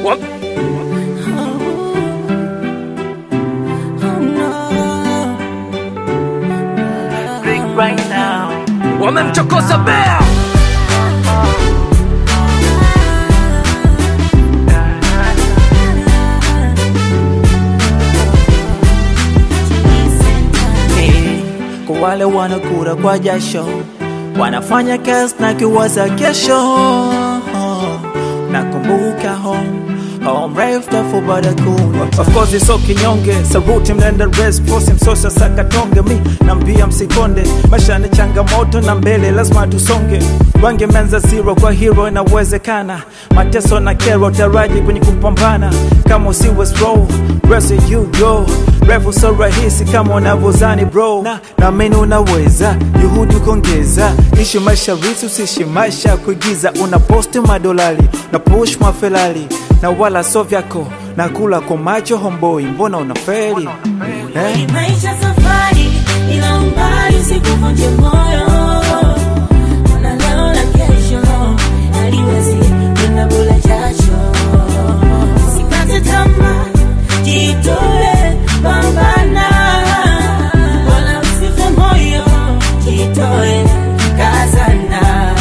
Right now wamemchokoza Bea. Kwa wale wanakula kwa jasho, wanafanya kazi na kiwaza kesho. Nakumbuka home rave tafu bada kuna. Of course it's okay nyonge, saruti mnenda rest, force msosa sakatonge. Mi nambia msikonde, maisha ni changamoto na mbele lazima tusonge. Wange menza zero kwa hero inawezekana. Mateso na kero taraji kwenye kupambana. Kama usiwe slow, rest you go. Refu so rahisi kama unavyozani bro. Na mimi unaweza, juhudi kuongeza. Ishi maisha risi usishi maisha kuigiza. Una post madolari, na push mafelari. Na wala so vyako, na kula kwa macho homeboy. Mbona unafeli? Maisha safari, ila umbali usikuvunje moyo. Ona leo na kesho, haliwezi kwenda bila jasho. Usikate tamaa, jitoe, pambana. Wala usife moyo, jitoe, kazana.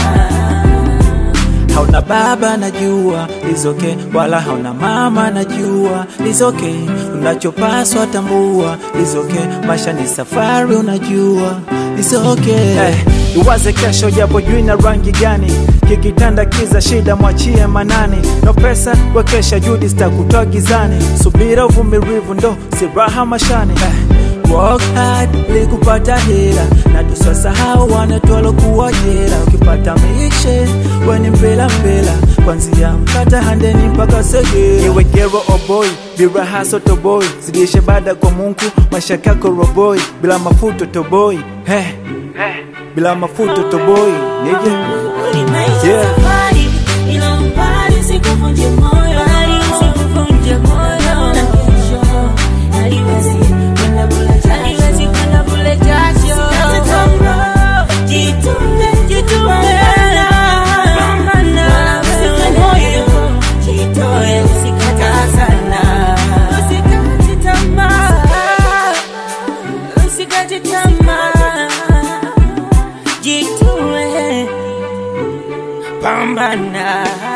Hauna baba najua, it's okay. Wala hauna mama najua, it's okay. Unachopaswa tambua, it's okay. Maisha ni safari unajua, it's okay. Iwaze kesho japo jui na rangi gani. Kikitanda kiza shida mwachie manani. No pesa wekesha juhudi sitakutoa gizani. Subira uvumilivu ndo siraha mashani. Work hard ili kupata hela. Na tusasahau wanatualo kuwajera. Ukipata mishe weni mbela mbela. Kwanzia mkata handeni mpaka sege. Iwe gero o boy, bila haso to boy. Zidishe bada kwa Mungu, maisha kako roboy. Bila mafuto to boy, bila mafuto to boy. Yeah. Safari, ila umbali usikuvunje moyo. Usikuvunje moyo. Na kesho, haliwezi kwenda bila jasho. Haliwezi kwenda bila jasho. Usikate tamaa, jitume, jitume. Pambana, usife moyo, jitoe, usikate sana. Usikate tamaa, usikate tamaa, jitume, pambana.